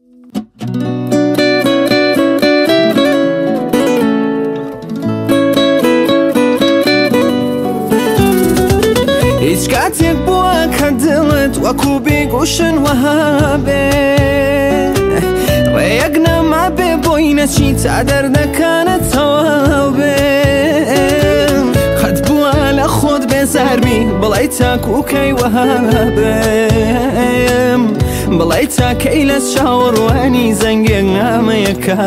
هیچ کاتێک بووە کە دڵت وەکو بێگوشن وەها بێ ڕێیەک نەما بێ بۆی نەچی تا دەردەکانت تەواو بێ قەت بووە لە خۆت بێزاربی بڵێ تاکوکەی وەها بێم بڵێ تاکەی لە چاوەڕوانی زەنگێک نامەیەکا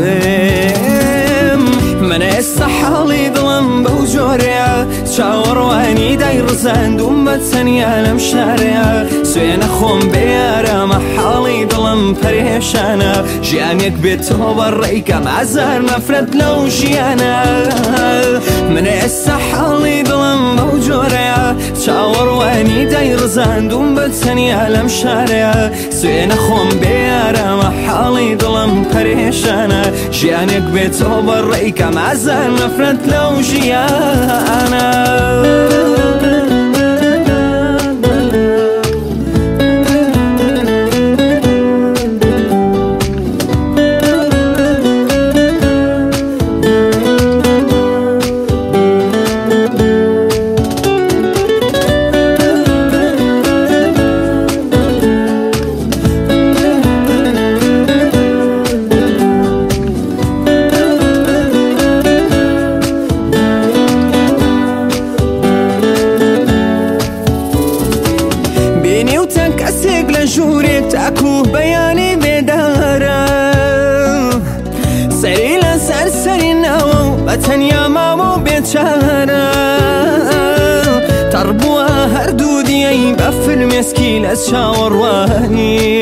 بێم من ئێستا حاڵی دڵم بەو جۆرەیە چاوەڕوانی دایڕزاندوم بە تەنیا لەم شارەیە سوێنە خۆم بێ ئارامە حاڵی دڵم پەرێشانە ژیانێک بێتەوە بەڕێیکەم ئازار نەفرەت لەو ژیانە من ئێستا حاڵی دڵم بەو جۆرەیە چاوەڕوانی دایڕزاندوم بە تەنیا لەم شارەیە سوێنە خۆم بێ ئارامە حاڵی دڵم پەرێشانە ژیانێک بێتەوە بەڕێیکەم ئازار نەفرەت لەو ژیانە کەسێک لە ژوورێک تاکو بەیانی بێدارە سەری لە سەرسەری ناوە و بە تەنیا ماوە و بێچارە تەڕبووە هەردوو دیەی بە فرمێسکی لە چاوەڕوانی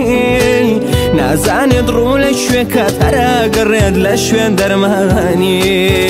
نازانێت ڕوو لە شوێکات هەراگەڕێت لە شوێن دەرمانی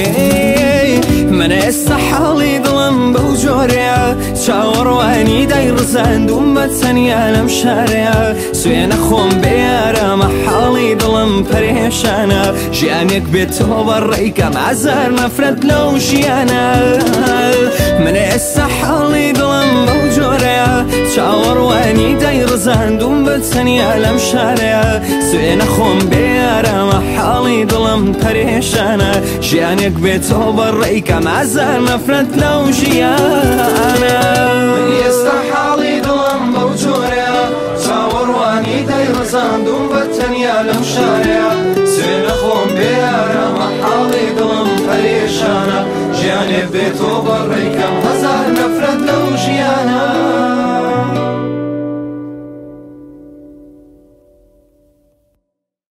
من ئێستا حاڵی دڵم بەو جۆرەیە چاوەڕوانی دایڕزاندوم بە تەنیا لەم شارەیە سوێنە خۆم بێ ئارامە حاڵی دڵم پەرێشانە ژیانێک بێتەوە بەڕێیکەم ئازار نەفرەت لەو ژیانە من ئێستا حاڵی دڵم بەو جۆرەیە چاوەڕوانی دایڕزاندوم بە تەنیا لەم شارەیە سوێنە خۆم بێ ئارامە حاڵی دڵم پەرێشانە ژیانێک بێتەوە بەڕێیکەم ئازار نەفرەت لەو ژیانە ئێستا حاڵی دڵم بەو جۆرەیە چاوەڕوانی دایڕزاندوم بە تەنیا لەم شارەیە سوێنە خۆم بێ ئارامە حاڵی دڵم پەرێشانە ژیانێک بێتەوە